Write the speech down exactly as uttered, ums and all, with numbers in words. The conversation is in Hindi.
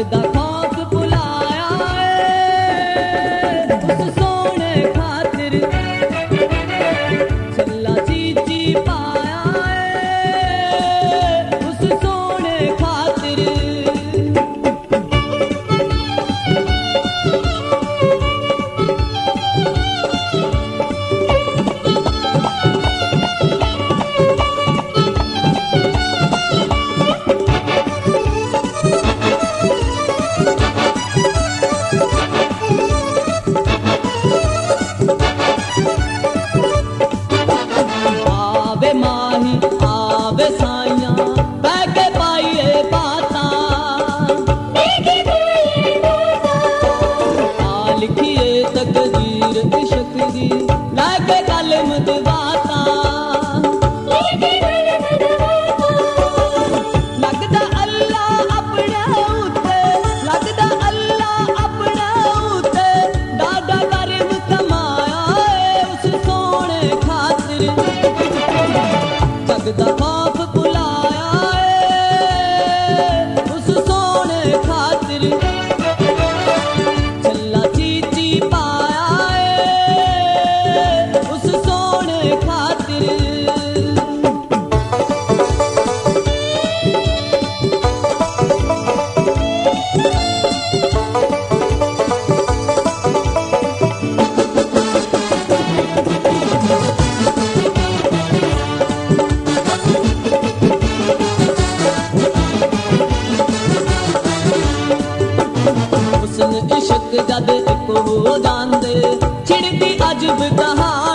जगदा खौफ बुलाया उस सोने खातिर चला चीची पाया उस सोने खातिर। आवे माही आवे साइया बैगे पाइए बाता आ लिखिए तकदीर इश्क दी लागे कलम दवाता। लगदा अल्लाह अपने उत्ते लगदा अल्लाह अपने उत्ते डाडा करम कमाया उस सोने खातिर। जगदा खौफ बुलाया उस सोने खातिर चला चीची पाया उस सोने खातिर। हुस्न इश्क जद इक हो जांदे छिड़दी अजब कहानी